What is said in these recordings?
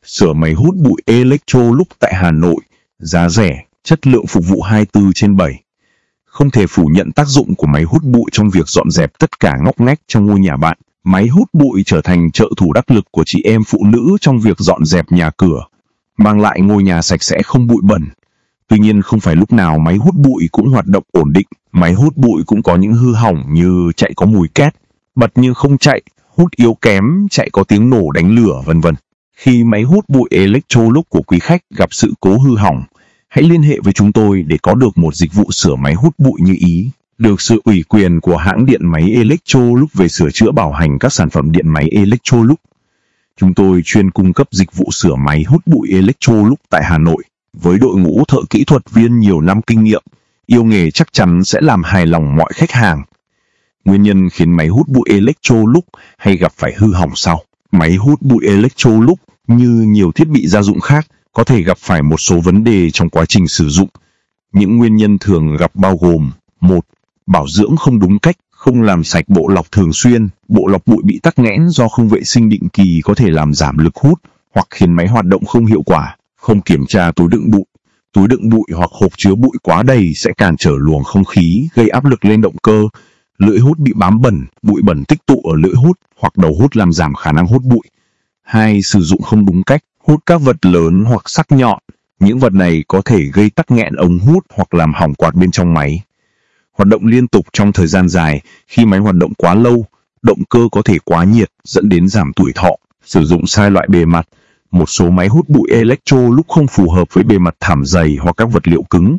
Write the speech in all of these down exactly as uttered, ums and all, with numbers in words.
Sửa máy hút bụi Electrolux tại Hà Nội, giá rẻ, chất lượng phục vụ hai mươi tư trên bảy. Không thể phủ nhận tác dụng của máy hút bụi trong việc dọn dẹp tất cả ngóc ngách trong ngôi nhà bạn. Máy hút bụi trở thành trợ thủ đắc lực của chị em phụ nữ trong việc dọn dẹp nhà cửa, mang lại ngôi nhà sạch sẽ không bụi bẩn. Tuy nhiên không phải lúc nào máy hút bụi cũng hoạt động ổn định. Máy hút bụi cũng có những hư hỏng như chạy có mùi két, bật nhưng không chạy, hút yếu kém, chạy có tiếng nổ đánh lửa, vân vân. Khi máy hút bụi Electrolux của quý khách gặp sự cố hư hỏng, hãy liên hệ với chúng tôi để có được một dịch vụ sửa máy hút bụi như ý. Được sự ủy quyền của hãng điện máy Electrolux về sửa chữa bảo hành các sản phẩm điện máy Electrolux. Chúng tôi chuyên cung cấp dịch vụ sửa máy hút bụi Electrolux tại Hà Nội, với đội ngũ thợ kỹ thuật viên nhiều năm kinh nghiệm. Yêu nghề chắc chắn sẽ làm hài lòng mọi khách hàng. Nguyên nhân khiến máy hút bụi Electrolux hay gặp phải hư hỏng sau. Máy hút bụi Electrolux, như nhiều thiết bị gia dụng khác, có thể gặp phải một số vấn đề trong quá trình sử dụng. Những nguyên nhân thường gặp bao gồm: một. Bảo dưỡng không đúng cách, không làm sạch bộ lọc thường xuyên. Bộ lọc bụi bị tắc nghẽn do không vệ sinh định kỳ có thể làm giảm lực hút hoặc khiến máy hoạt động không hiệu quả. Không kiểm tra túi đựng bụi. Túi đựng bụi hoặc hộp chứa bụi quá đầy sẽ cản trở luồng không khí, gây áp lực lên động cơ. Lưỡi hút bị bám bẩn, bụi bẩn tích tụ ở lưỡi hút hoặc đầu hút làm giảm khả năng hút bụi. Hai. Sử dụng không đúng cách, hút các vật lớn hoặc sắc nhọn. Những vật này có thể gây tắc nghẽn ống hút hoặc làm hỏng quạt bên trong máy. Hoạt động liên tục trong thời gian dài, khi máy hoạt động quá lâu, động cơ có thể quá nhiệt dẫn đến giảm tuổi thọ. Sử dụng sai loại bề mặt. Một số máy hút bụi Electrolux không phù hợp với bề mặt thảm dày hoặc các vật liệu cứng.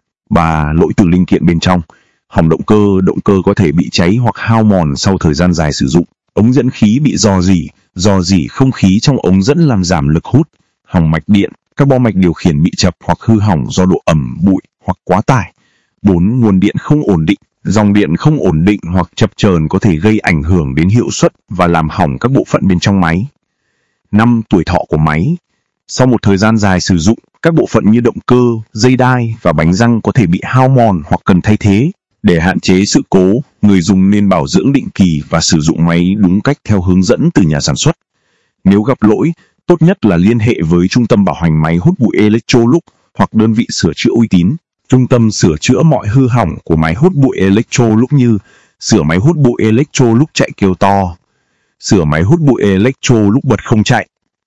Ba. Lỗi từ linh kiện bên trong. Hỏng động cơ, động cơ có thể bị cháy hoặc hao mòn sau thời gian dài sử dụng. Ống dẫn khí bị rò rỉ, rò rỉ không khí trong ống dẫn làm giảm lực hút. Hỏng mạch điện, các bo mạch điều khiển bị chập hoặc hư hỏng do độ ẩm, bụi hoặc quá tải. Bốn. Nguồn điện không ổn định. Dòng điện không ổn định hoặc chập chờn có thể gây ảnh hưởng đến hiệu suất và làm hỏng các bộ phận bên trong máy. Năm. Tuổi thọ của máy. Sau một thời gian dài sử dụng, các bộ phận như động cơ, dây đai và bánh răng có thể bị hao mòn hoặc cần thay thế. Để hạn chế sự cố, người dùng nên bảo dưỡng định kỳ và sử dụng máy đúng cách theo hướng dẫn từ nhà sản xuất. Nếu gặp lỗi, tốt nhất là liên hệ với trung tâm bảo hành máy hút bụi Electrolux hoặc đơn vị sửa chữa uy tín. Trung tâm sửa chữa mọi hư hỏng của máy hút bụi Electrolux như sửa máy hút bụi Electrolux chạy kêu to, sửa máy hút bụi Electrolux bật không chạy,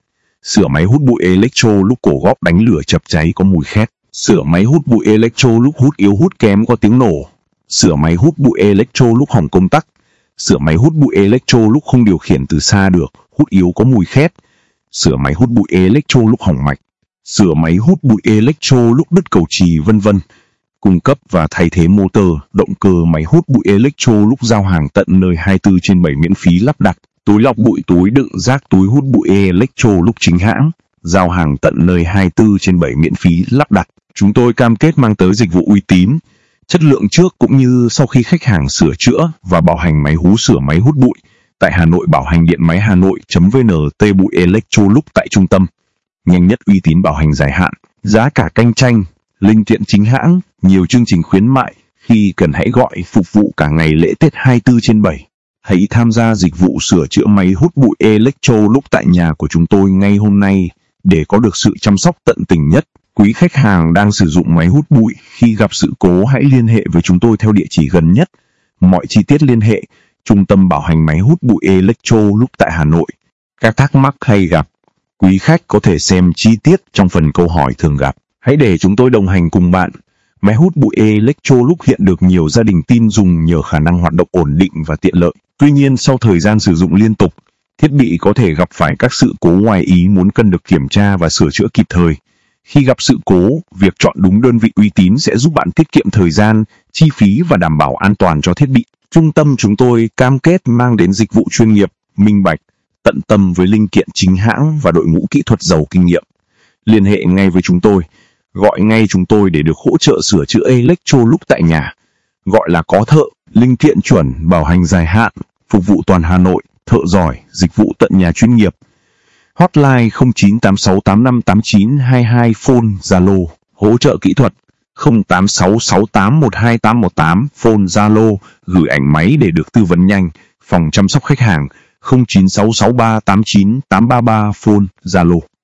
sửa máy hút bụi Electrolux cổ góp đánh lửa chập cháy có mùi khét, sửa máy hút bụi Electrolux hút yếu hút kém có tiếng nổ, sửa máy hút bụi Electrolux hỏng công tắc, sửa máy hút bụi Electrolux không điều khiển từ xa được, hút yếu có mùi khét, sửa máy hút bụi Electrolux hỏng mạch, sửa máy hút bụi Electrolux đứt cầu chì, vân vân. Cung cấp và thay thế motor, động cơ máy hút bụi Electrolux giao hàng tận nơi hai mươi tư trên bảy miễn phí lắp đặt. Túi lọc bụi, túi đựng rác, túi hút bụi Electrolux chính hãng, giao hàng tận nơi hai mươi tư trên bảy miễn phí lắp đặt. Chúng tôi cam kết mang tới dịch vụ uy tín, chất lượng trước cũng như sau khi khách hàng sửa chữa và bảo hành máy hú sửa máy hút bụi. Tại Hà Nội, bảo hành điện máy Hà Nội.vn, T bụi Electrolux tại trung tâm. Nhanh nhất, uy tín, bảo hành dài hạn, giá cả cạnh tranh, linh kiện chính hãng, nhiều chương trình khuyến mại. Khi cần hãy gọi, phục vụ cả ngày lễ Tết hai mươi tư trên bảy. Hãy tham gia dịch vụ sửa chữa máy hút bụi Electrolux tại nhà của chúng tôi ngay hôm nay để có được sự chăm sóc tận tình nhất. Quý khách hàng đang sử dụng máy hút bụi, khi gặp sự cố hãy liên hệ với chúng tôi theo địa chỉ gần nhất. Mọi chi tiết liên hệ Trung tâm bảo hành máy hút bụi Electrolux tại Hà Nội. Các thắc mắc hay gặp, quý khách có thể xem chi tiết trong phần câu hỏi thường gặp. Hãy để chúng tôi đồng hành cùng bạn. Máy hút bụi Electrolux hiện được nhiều gia đình tin dùng nhờ khả năng hoạt động ổn định và tiện lợi. Tuy nhiên, sau thời gian sử dụng liên tục, thiết bị có thể gặp phải các sự cố ngoài ý muốn cần được kiểm tra và sửa chữa kịp thời. Khi gặp sự cố, việc chọn đúng đơn vị uy tín sẽ giúp bạn tiết kiệm thời gian, chi phí và đảm bảo an toàn cho thiết bị. Trung tâm chúng tôi cam kết mang đến dịch vụ chuyên nghiệp, minh bạch, tận tâm với linh kiện chính hãng và đội ngũ kỹ thuật giàu kinh nghiệm. Liên hệ ngay với chúng tôi. Gọi ngay chúng tôi để được hỗ trợ sửa chữa Electrolux tại nhà. Gọi là có thợ, linh kiện chuẩn, bảo hành dài hạn, phục vụ toàn Hà Nội, thợ giỏi, dịch vụ tận nhà chuyên nghiệp. Hotline không chín tám sáu tám năm tám chín hai hai, phone Zalo, hỗ trợ kỹ thuật không tám sáu sáu tám một hai tám một tám, phone Zalo, gửi ảnh máy để được tư vấn nhanh, phòng chăm sóc khách hàng không chín sáu sáu ba tám chín tám ba ba, phone Zalo.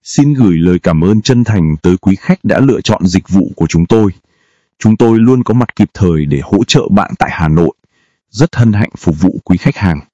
Xin gửi lời cảm ơn chân thành tới quý khách đã lựa chọn dịch vụ của chúng tôi. Chúng tôi luôn có mặt kịp thời để hỗ trợ bạn tại Hà Nội. Rất hân hạnh phục vụ quý khách hàng.